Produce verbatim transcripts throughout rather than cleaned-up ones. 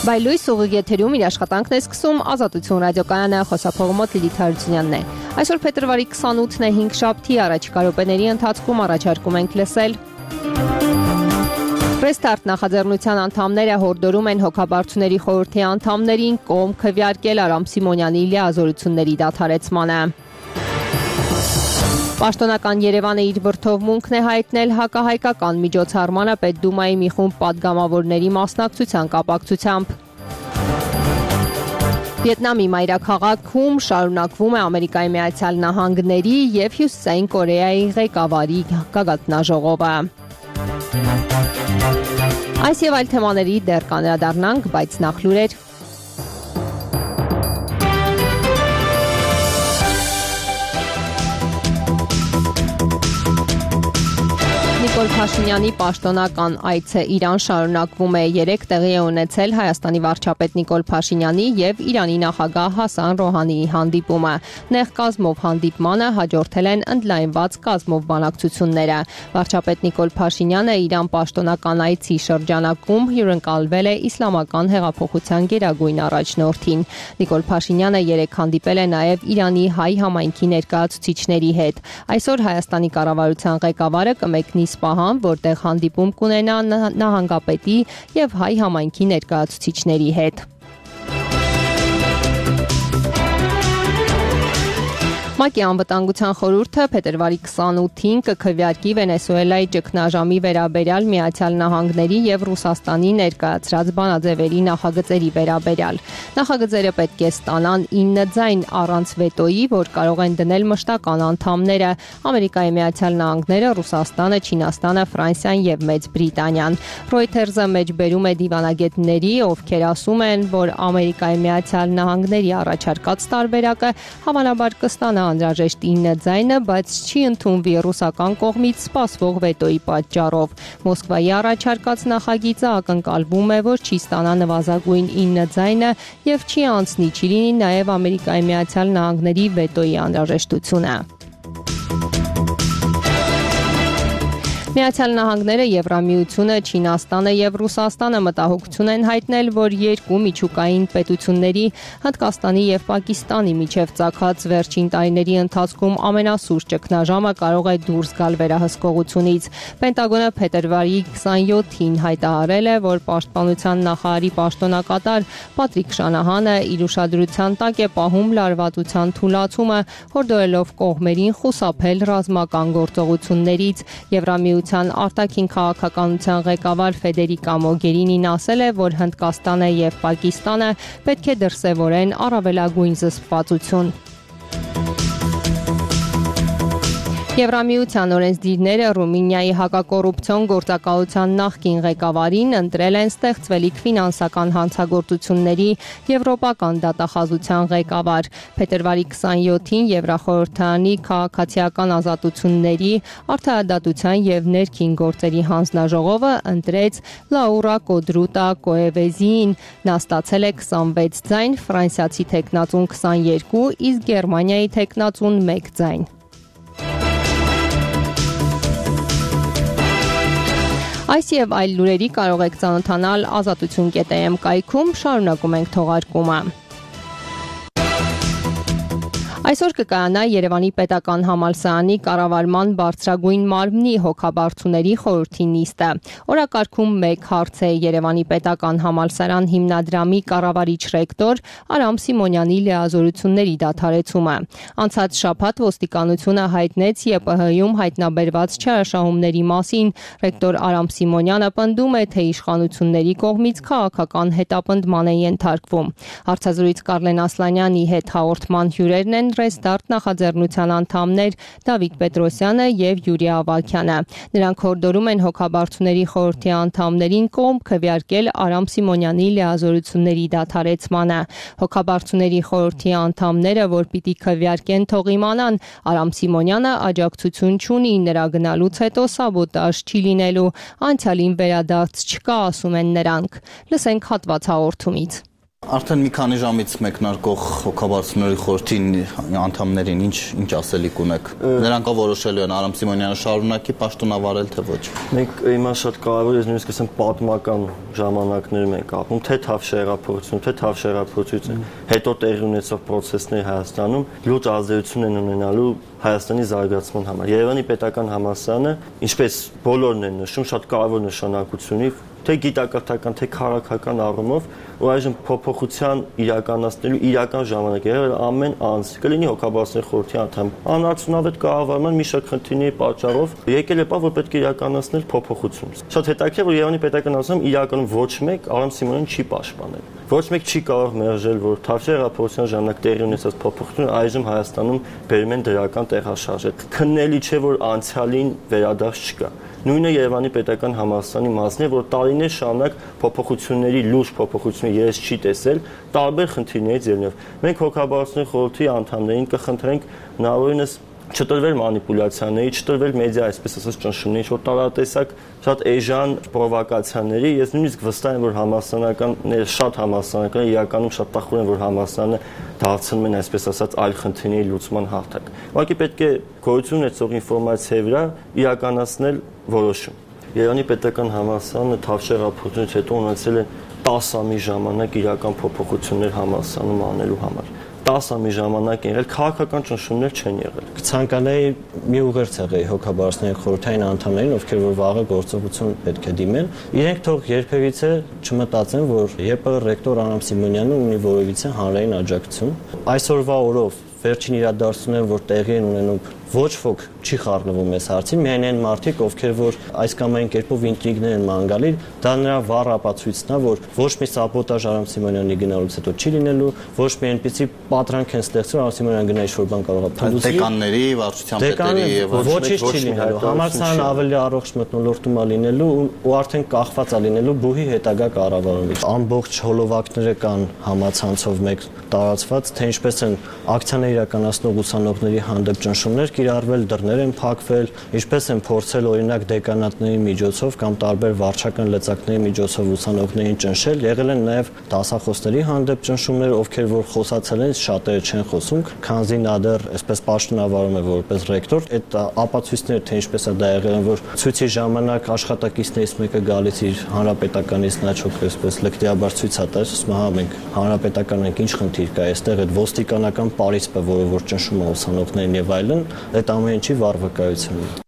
Բայլույս ուղիղ եթերում իր աշխատանքն է սկսում Ազատություն ռադիոկայանը, խոսափողմոտ Լիլիթ Հարությունյանն է։ Այսօր փետրվարի քսանութն է, հինգշաբթի, առաջիկա րոպեների ընթացքում առաջարկում ենք լսել Ռեստարտ նախաձեռնության անդամները հորդորում են հոգաբարձուների խորհրդի անդամներին կողմ քվեարկել Արամ Սիմոնյանի լիազորությունների դադարեցմանը։ Պաշտոնական Երևանը իր վրդովմունքն է հայտնել հակահայկական միջոցառմանը Պետդումայի մի խումբ պատգամավորների մասնակցության կապակցությամբ։ Վիետնամի մայրաքաղաքում շարունակվում է Ամերիկայի Միացյալ Նահանգների և Հյուսիսային Կորեայի ղեկավարի գագաթնաժողովը։ Այս և այլ թեմաների դեռ կանրադառնանք, բայց նախ լուրեր։ Նիկոլ Փաշինյանի պաշտոնական այցը Իրան շարունակվում է։ Երեկ տեղի է ունեցել Հայաստանի վարչապետ Նիկոլ Փաշինյանի և Իրանի նախագահ Հասան Ռոհանիի հանդիպումը։ Նեղ կազմով հանդիպմանը հաջորդել են ընդլայնված կազմով բանակցությունները։ Վարչապետ Նիկոլ Փաշինյանը Իրան պաշտոնական այցի շրջանակում հյուրընկալվել է Իսլամական հեղափոխության գերագույն առաջնորդին։ Նիկոլ Փաշինյանը երեկ հանդիպել է նաև Իրանի հայ համայնքի ներկայացուցիչների հետ։ Այսօր Հայաստանի կառավարության ղեկավարը կմեկնի Սպահան, որտեղ հանդիպում կունենա նահանգապետի և հայ համայնքի ներկայացուցիչների հետ։ ՄԱԿ-ի անվտանգության խորհուրդը փետրվարի քսանութին կքվեարկի Վենեսուելայի ճգնաժամի վերաբերյալ Միացյալ Նահանգների և Ռուսաստանի ներկայացրած բանաձևերի նախագծերի վերաբերյալ։ Նախագծերը պետք է ստանան ինը ձայն առանց վետոյի, որ կարող են դնել մշտական անդամները՝ Ամերիկայի Միացյալ Նահանգները, Ռուսաստանը, Չինաստանը, Ֆրանսիան և Մեծ Բրիտանիան։ Reuters-ը մեջբերում է դիվանագետների, ովքեր ասում են, որ Ամերիկայի Միացյալ Նահանգների առաջարկած տարբերակը հավանաբար կստանա անհրաժեշտ ինը ձայնը, բայց չի ընդունվի ռուսական կողմից սպասվող վետոյի պատճառով։ Մոսկվայի առաջարկած նախագիծը ակնկալվում է, որ չի ստանա նվազագույն ինը ձայնը և չի անցնի, չի լինի նաև Ամերիկայի Միացյալ Նահանգների վետոյի անհրաժեշտությունը։ Միացյալ Նահանգները, Եվրամիությունը, Չինաստանը և Ռուսաստանը մտահոգություն են հայտնել, որ երկու միջուկային պետությունների՝ Հնդկաստանի և Պակիստանի միջև ծագած վերջին տարիների ընթացքում ամենասուր ճգնաժամը կարող է դուրս գալ վերահսկողությունից։ Պենտագոնը փետրվարի քսանյոթին հայտարարել է, որ պաշտպանության նախարարի պաշտոնակատար Պատրիկ Շանահանը իր ուշադրության տակ է պահում լարվածության թուլացումը, հորդորելով կողմերին խուսափել ռազմական գործողություններից։ Եվրամիության արտաքին քաղաքականության ղեկավար Ֆեդերիկա Մոգերինին ասել է, որ Հնդկաստանը և Պակիստանը պետք է դրսևորեն առավելագույն զսպվածություն։ Եվրամիության օրենսդիրները Ռումինիայի հակակոռուպցիոն գործակալության նախկին ղեկավարին ընտրել են ստեղծվելիք ֆինանսական հանցագործությունների եվրոպական դատախազության ղեկավար։ Փետրվարի քսանյոթին Եվրախորհրդարանի քաղաքացիական ազատությունների, արդարադատության և ներքին գործերի հանձնաժողովը ընտրեց Լաուրա Կոդրուտա Կոևեզիին։ Նա ստացել է քսանվեց ձայն, ֆրանսիացի թեկնածուն քսաներկու, իսկ Գերմանիայի թեկնածուն մեկ ձայն։ Այս և այլ լուրերի կարող եք ծանոթանալ ազատություն կետ է էմ կայքում, շարունակում ենք թողարկումը։ Այսօր կկայանա Երևանի պետական համալսարանի կառավարման բարձրագույն մարմնի հոգաբարձուների խորհրդի նիստը։ Օրակարգում մեկ հարց է Երևանի պետական համալսարան հիմնադրամի կառավարիչ ռեկտոր Արամ Սիմոնյանի լիազորությունների դադարեցումը։ Անցած շաբաթ ոստիկանությունը հայտնեց ԵՊՀ-ում հայտնաբերված չարաշահումների մասին։ Ռեկտոր Արամ Սիմոնյանը պնդում է, թե իշխանությունների կողմից քաղաքական հետապնդման է ենթարկվում։ Հարցազրույց Կարլեն Ասլանյանի հետ հաղորդման հյուրերն են Ռեստարտ նախաձեռնության անդամներ Դավիթ Պետրոսյանը և Յուրի Ավագյանը։ Նրանք հորդորում են հոգաբարձուների խորհրդի անդամներին կողմ քվեարկել Արամ Սիմոնյանի լիազորությունների դադարեցմանը։ Հոգաբարձուների խորհրդի անդամները, որ պիտի քվեարկեն, թող իմանան, Արամ Սիմոնյանը աջակցություն չունի, նրա գնալուց հետո սաբոտաժ չի լինելու, անցյալին վերադարձ չկա, ասում են նրանք։ Լսենք հատված հաղորդումից։ Արդեն մի քանի ժամից մեկնարկող հոգաբարձությունների խորհրդի անդամներին ինչ ինչ ասելիք ունեք։ Նրանք որոշելու են Արամ Սիմոնյանը շարունակի պաշտոնավարել թե ոչ։ Մենք հիմա շատ կարևոր է նույնիսկ ասեմ պատմական ժամանակներում ենք ապրում, թե թավշեղափոխություն, թե թավշեղափոխություն, հետո տեղի ունեցող process-ներ Հայաստանում լուրջ ազդեցություն են ունենալու Հայաստանի զարգացման համար։ Երևանի պետական համալսարանը, ինչպես բոլորն են նշում, շատ կարևոր նշանակություն ունի թե գիտակրթական, թե քաղաքական առումով, ու այժմ փոփոխության իրականացնելու իրական ժամանակ է եղել ամեն անձ, կլինի հոգաբարձությունների խորհրդի անդամ, անարդյունավետ կառավարման մի շարք խնդիրների պատճառով եկել է պահ, որ պետք է իրականացնել փոփոխություն։ Շատ հետաքրքիր, որ Երևանի պետական համալսարանում իրականում ոչ մեկ Արամ Սիմոնյանին չի պաշտպանել։ Ոչ մեկ չի կարող մերժել, որ թավշեղափոխության ժամանակ տեղի ունեցած փոփոխությունը այժմ Հայաստանում բերում են դրական տեղաշարժ։ Քննելի չէ, որ անցյալին վերադարձ չկա։ Նույնը Երևանի պետական համալսարանի մասն է, որ տարիներ շարունակ փոփոխությունների լուրջ փոփոխությունների երես չի տեսել տարբեր խնդիրներից ելնելով։ Մենք հոգաբարձությունների խորհրդի անդամներին կխնդրենք հնարավորինս չտրվել մանիպուլյացիաների, չտրվել մեդիա, այսպես ասած ճնշումների, ինչ որ տարատեսակ շատ էժան պրովոկացիաների, ես նույնիսկ վստահ եմ, որ համալսարանականները շատ համալսարանական իրականում շատ տխուր են, որ համալսարանը դարձնում են, այսպես ասած, այլ խնդիրների լուծման հարթակ։ Ուղղակի պետք է գոյություն ունեցող ինֆորմացիայի վրա իրականացնել որոշում։ Երևանի պետական համալսարանը թավշեղափոխությունից հետո ունեցել է տասը ամիս ժամանակ իրական փոփոխություններ համալսարանում անելու համար։ տասը ամիս ժամանակ են եղել, քաղաքական ճնշումներ չեն եղել։ Կցանկանայի մի ուղերձ եղեի հոգաբարձությունների խորհրդային անդամներին, ովքեր որ վաղը գործողություն պետք է դիմեն, իրենք թող երբևիցե չմտածեն, որ ԵՊ ռեկտոր Արամ Սիմոնյանը ունի որևիցե հանրային աջակցություն։ Այսօրվա օրով վերջին իրադարձությունները, որ տեղի են ունենում, ոչ ոք չի խառնվում այս հարցին, միայն այն մարդիկ, ովքեր որ այս կամ այն կերպով ինտրիգներ են ման գալի, դա նրա վառ ապացույցն է, որ ոչ մի սաբոտաժ Արամ Սիմոնյանի գնալուց հետո չի լինելու, ոչ մի այնպիսի պատրանք են ստեղծվել, Արամ Սիմոնյանը գնա ինչ-որ բան կարող է փլուզի։ Դեկանների, վարչության պետերի եւ ոչինչ չի լինելու։ Համալսարանը ավելի առողջ մթնոլորտում է լինելու ու արդեն կախված է լինելու բուհի հետագա կառավարումից։ Ամբողջ հոլովակները կան համացանցով մեկ տարածված, թե ինչպես են ակցիաներ իրականացնող ուսանողների հանդեպ ճնշումներ կիրառվել, դռներ են փակվել, ինչպես են փորձել օրինակ դեկանատների միջոցով կամ տարբեր վարչական լծակների միջոցով ուսանողներին ճնշել, եղել են նաև դասախոսների հանդեպ ճնշումներ, ովքեր որ խոսացել են, շատերը չեն խոսում, քանզի նա դեռ այսպես պաշտոնավարում է որպես ռեկտոր, այդ ապացույցները թե ինչպես է դա եղել, որ ցույցի ժամանակ աշխատակիցներից մեկը գալիս իր հանրապետականից նա չոք այսպես լկտիաբար ցույց է տալիս, ասում հա մենք հանրապետական ենք, ինչ խնդիր կա այստեղ, այդ ոստիկանական պարիսպը, որը որ ճնշում է ուսանողներին եւ այլն, այդ ամեն ինչի վառ վկայություն է։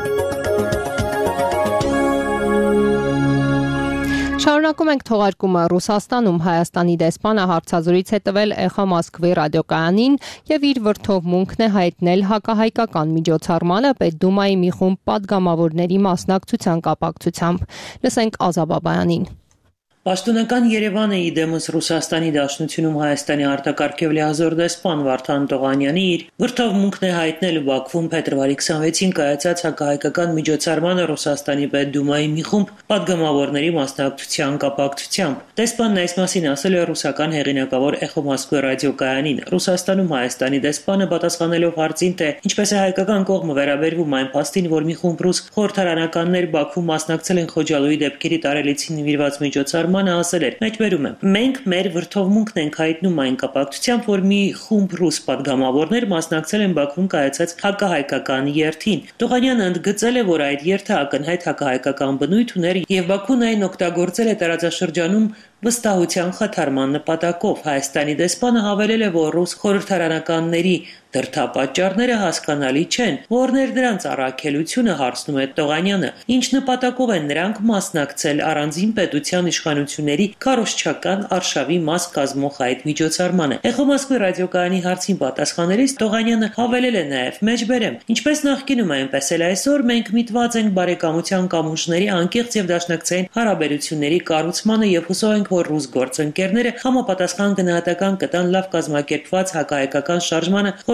Շարունակում ենք թողարկումը Ռուսաստանում Հայաստանի դեսպանը հարցազրույց է տվել Էխո Մոսկվի ռադիոկայանին եւ իր վրթովմունքն է հայտնել հակահայկական միջոցառմանը Պետդումայի մի խումբ падգամավորների մասնակցության կապակցությամբ։ Լսենք Ազա Բաբայանին։ Պաշտոնական Երևանը իդեմս Ռուսաստանի Դաշնությունում Հայաստանի արտակարգ եւ լիազոր դեսպան Վարդան Տողանյանի իր վրթովմունքն է հայտնել Բաքվում փետրվարի քսանվեցին կայացած հակահայկական միջոցառմանը Ռուսաստանի Պետդումայի մի խումբ падգամավորների մասնակցության կապակցությամբ։ Դեսպանն այս մասին ասել է ռուսական հեղինակավոր Էխո Մոսկվի ռադիոկայանին։ Ռուսաստանում Հայաստանի դեսպանը պատասխանելով հարցին, թե ինչպես է հայկական կողմը վերաբերվում այն փաստին, որ մի խումբ ռուս խորհրդարանականներ Բաքվում մասնակցել են Խոջալույի դեպքերի տարելիցին նվիրված միջոցառմանը, ասել էր. «Մեջբերում եմ, մենք մեր վրթովմունքն ենք հայտնում այն կապակցությամբ, որ մի խումբ ռուս падգամավորներ մասնակցել են Բաքվում կայացած հակահայկական երթին»։ Տողանյանը ընդգծել է, որ այդ երթը ակնհայտ հակահայկական բնույթ ուներ եւ Բաքուն այն օգտագործել է տարածաշրջանում վստահության խաթարման նպատակով։ Հայաստանի դեսպանը հավելել է, որ ռուս խորհրդարանականների դրդապատճառները հասկանալի չեն, որներ դրանց առաքելությունը, հարցնում է Տողանյանը, ինչ նպատակով են նրանք մասնակցել առանձին պետության իշխանությունների քարոզչական արշավի մաս կազմող այդ միջոցառմանը։ Էխո Մոսկվի ռադիոկայանի հարցին պատասխանելիս Տողանյանը հավելել է նաև. «Մեջբերեմ, ինչպես նախկինում, այնպես էլ այսօր մենք միտված ենք բարեկամության կամուրջների անկեղծ եւ դաշնակցային հարաբերությունների կառուցմանը եւ հուսով ենք, որ ռուս գործընկերները համապատասխան գնահատական կտան լավ կազմակերպված հակահայկական շարժմանը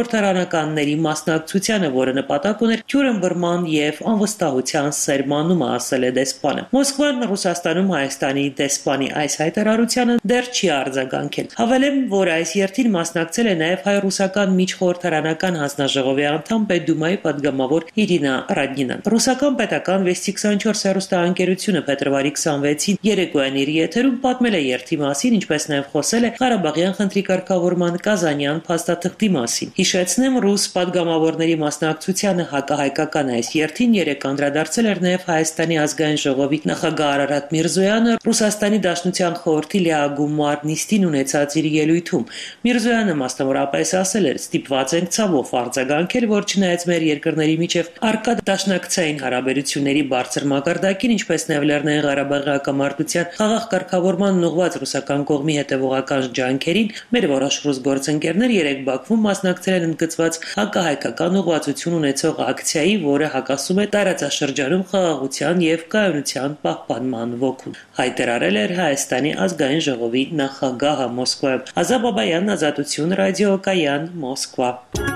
խորհրդարանականների մասնակցությանը, որը նպատակ ուներ թյուրըմբռնման եւ անվստահության սերմանումը, ասել է դեսպանը։ Մոսկվան Ռուսաստանում Հայաստանի դեսպանի այս հայտարարությանը դեռ չի արձագանքել։ Հավելեմ, որ այս երթին մասնակցել է նաեւ հայ-ռուսական միջխորհրդարանական հանձնաժողովի անդամ Պետդումայի պատգամավոր Իրինա Ռադնինան։ Ռուսական պետական Վեստի քսանչորս հեռուստաընկերությունը փետրվարի քսանվեցին երեկոյան իր եթերում պատմել է երթի մասին, ինչպես նաեւ խոսել է Ղարաբաղյան խնդրի կարգավորման Կազանյան փաստաթղթի մասին։ Հիշեցնեմ, ռուս պատգամավորների մասնակցությանը հակահայկական այս երթին երեք անդրադարձել էր նաեւ Հայաստանի ազգային ժողովի նախագահ Արարատ Միրզոյանը Ռուսաստանի Դաշնության խորհրդի լիագումար նիստին ունեցած իր ելույթում։ Միրզոյանը մասնավորապես ասել էր. «Ստիպված ենք ցավով արձագանքել, որ չնայած մեր երկրների միջև առկա դաշնակցային հարաբերությունների բարձր մակարդակին, ինչպես նաեւ Լեռնային Ղարաբաղի հակամարտության խաղաղ կարգավորման ուղղված ռուսական կողմի հետևողական ջանքերին, մեր որոշ ռուս գործընկերներ երեք Բաքվում մասնակցել են ընդգծված հակահայկական ուղղվածություն ունեցող ակցիայի, որը հակասում է տարածաշրջանում խաղաղության եւ կայունության պահպանման ոգուն», հայտարարել էր Հայաստանի ազգային ժողովի նախագահը Մոսկվայում։ Ազատ Բաբայան, Ազատություն, ռադիոկայան, Մոսկվա։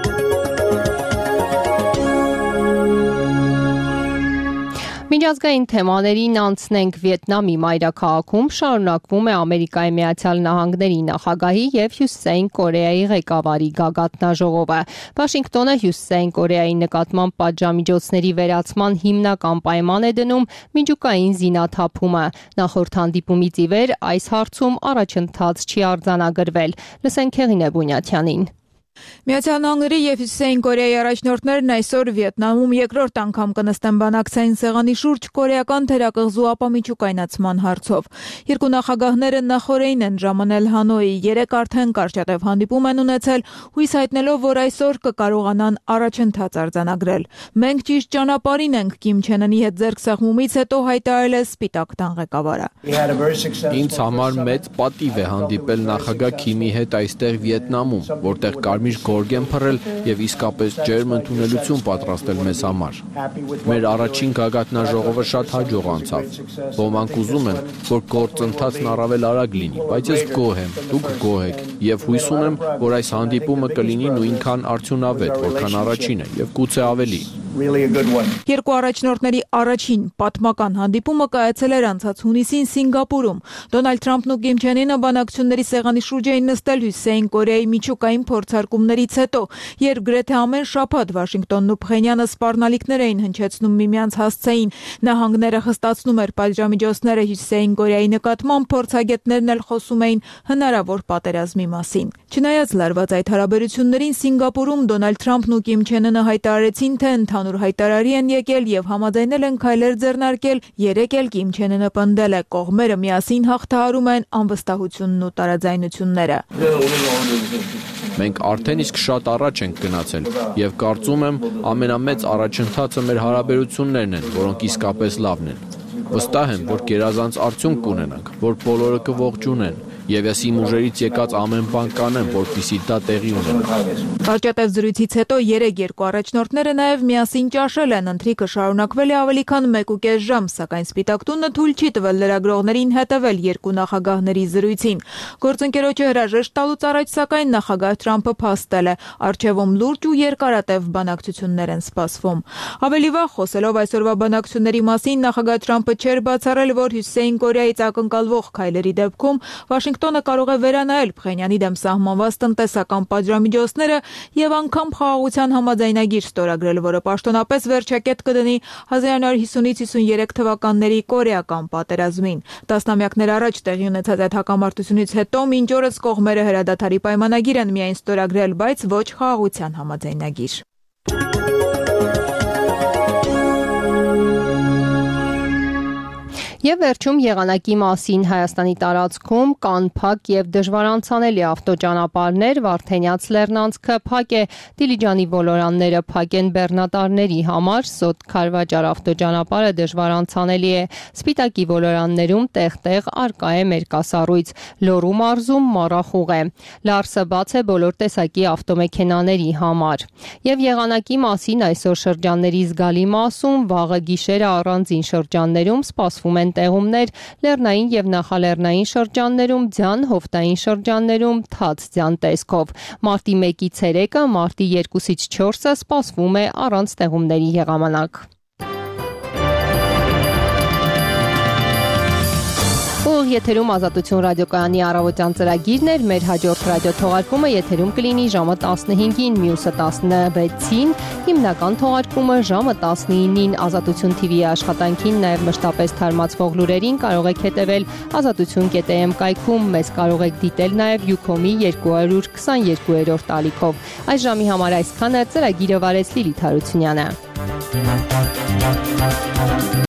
Միջազգային թեմաներին անցնենք Վիետնամի մայրաքաղաքում շարունակվում է Ամերիկայի Միացյալ Նահանգների նախագահի եւ Հյուսիսային Կորեայի ղեկավարի գագաթնաժողովը։ Վաշինգտոնը Հյուսիսային Կորեայի նկատմամբ պատժամիջոցների վերացման հիմնական պայման է դնում միջուկային զինաթափումը։ Նախորդ հանդիպումից ի վեր այս հարցում առաջընթաց չի արձանագրվել։ Լսենք Հեղինե Բունյաթյանին։ Միացյալ Նահանգների եւ Հյուսիսային Կորեայի առաջնորդներն այսօր Վիետնամում երկրորդ անգամ կնստեն բանակցային սեղանի շուրջ կորեական թերակղզու ապամիջուկայնացման հարցով։ Երկու նախագահները նախօրեին են ժամանել Հանոյի, երեք արդեն կարճատև հանդիպում են ունեցել, հույս հայտնելով, որ այսօր կկարողանան առաջընթաց արձանագրել։ Մենք ճիշտ ճանապարհին ենք, Կիմ Չեն Ընի հետ ձեռքսեղմումից հետո հայտարարել է Սպիտակ տան ղեկավարը։ Ինձ համար մեծ պատիվ է հանդիպել նախագահ Քիմի հետ այստեղ Վիետնամում, որտեղ կարմիր գորգ են փռել եւ իսկապես ջերմ ընդունելություն պատրաստել մեզ համար։ Մեր առաջին գագաթնաժողովը շատ հաջող անցավ։ Ոմանք ուզում են, որ գործընթացն առավել արագ լինի, բայց ես գոհ եմ, դուք գոհ եք եւ հույս ունեմ, որ այս հանդիպումը կլինի նույնքան արդյունավետ, որքան առաջինը եւ գուցե ավելի։ Երկու առաջնորդների առաջին պատմական հանդիպումը կայացել էր անցած հունիսին Սինգապուրում։ Դոնալդ Թրամփն ու Կիմ Չեն Ինը բանակցությունների սեղանի շուրջ էին նստել Հյուսիսային Կորեայի միջուկային փորձարկումներից հետո, երբ գրեթե ամեն շաբաթ Վաշինգտոնն ու Փխենյանը սպառնալիքներ էին հնչեցնում միմյանց հասցեին։ Նահանգները խստացնում էր պատժամիջոցները Հյուսիսային Կորեայի նկատմամբ, փորձագետներն էլ խոսում էին հնարավոր պատերազմի մասին։ Չնայած լարված այդ հարաբերություններին, Սինգապուրում Դոնալդ Թրամփն ու Կիմ Չեն Ինը հայտարարեցին, թե ընդհանուր հայտարարի են եկել եւ համաձայնել են քայլեր ձեռնարկել, երեք էլ Կիմ Չեն Ինը պնդել է, կողմերը միասին հաղթահարում են անվստահությունն ու տարաձայնությունները։ Մենք արդեն իսկ շատ առաջ ենք գնացել եւ կարծում եմ ամենամեծ առաջընթացը մեր հարաբերություններն են, որոնք իսկապես լավն են։ Վստահ եմ, որ գերազանց արդյունք կունենանք, որ բոլորը կողջունեն եւ ես իմ ուժերից եկած ամեն բան կանեմ, որպեսզի դա տեղի ունենա։ Կարճատև զրույցից հետո երեք երկու առաջնորդները նաեւ միասին ճաշել են, ընթրիքը շարունակվել է ավելի քան մեկ ու կես ժամ, սակայն Սպիտակ տունը թույլ չի տվել լրագրողներին հետևել երկու նախագահների զրույցին։ Գործընկերոջը հրաժեշտ տալուց առաջ, սակայն նախագահ Թրամփը փաստել է, առջևում լուրջ ու երկարատև բանակցություններ են սպասվում։ Ավելի վաղ խոսելով այսօրվա բանակցությունների մասին, նախագահ Թրամփը չէր բացառել, որ Հյուսիսային Կորեայից ակնկալվող քայլերի դեպքում Վաշինգտոնը կարող է վերանայել Փխենյանի դեմ սահմանված տնտեսական պատժամիջոցները եւ անգամ խաղաղության համաձայնագիր ստորագրել, որը պաշտոնապես վերջակետ կդնի հազար նույն հարյուր հիսունից հիսուներեք թվականների կորեական պատերազմին։ Տասնամյակներ առաջ տեղի ունեցած այդ հակամարտությունից հետո մինչ օրս կողմերը հրադադարի պայմանագիր են միայն ստորագրել, բայց ոչ խաղաղության համաձայնագիր։ Եվ վերջում եղանակի մասին Հայաստանի տարածքում կան փակ եւ դժվարանցանելի ավտոճանապարհներ, Վարդենյաց Լեռնանցքը փակ է, Դիլիջանի ոլորանները փակ են բեռնատարների համար, Սոտ Քարվաճար ավտոճանապարհը դժվարանցանելի է, Սպիտակի ոլորաններում տեղ-տեղ արկա է մերկասառույց, Լոռու մարզում մառախուղ է, Լարսը բաց է բոլոր տեսակի ավտոմեքենաների համար։ Եվ եղանակի մասին այսօր շրջանների զգալի մասում, վաղը գիշերը առանձին շրջաններում սպասվում են են տեղումներ լեռնային եւ նախալեռնային շրջաններում, ձյան, հովտային շրջաններում թաց ձյան տեսքով։ Մարտի մեկից երեքը, մարտի երկուսից չորսը սպասվում է առանց տեղումների եղամանակ։ Ուղիղ եթերում Ազատություն ռադիոկայանի առավոտյան ծրագիրն էր, մեր հաջորդ ռադիոթողարկումը եթերում կլինի ժամը տասնհինգին, մյուսը տասնվեցին, հիմնական թողարկումը ժամը տասնինին։ Ազատություն թիվի աշխատանքին, նաև մշտապես թարմացվող լուրերին կարող եք հետևել ազատություն կետ է էմ կայքում, մեզ կարող եք դիտել նաև Յուքոմի երկու հարյուր քսաներկուերորդ ալիքով։ Այս ժամի համար այսքանը, ծրագիրը վարեց Լիլիթ Հարությունյանը։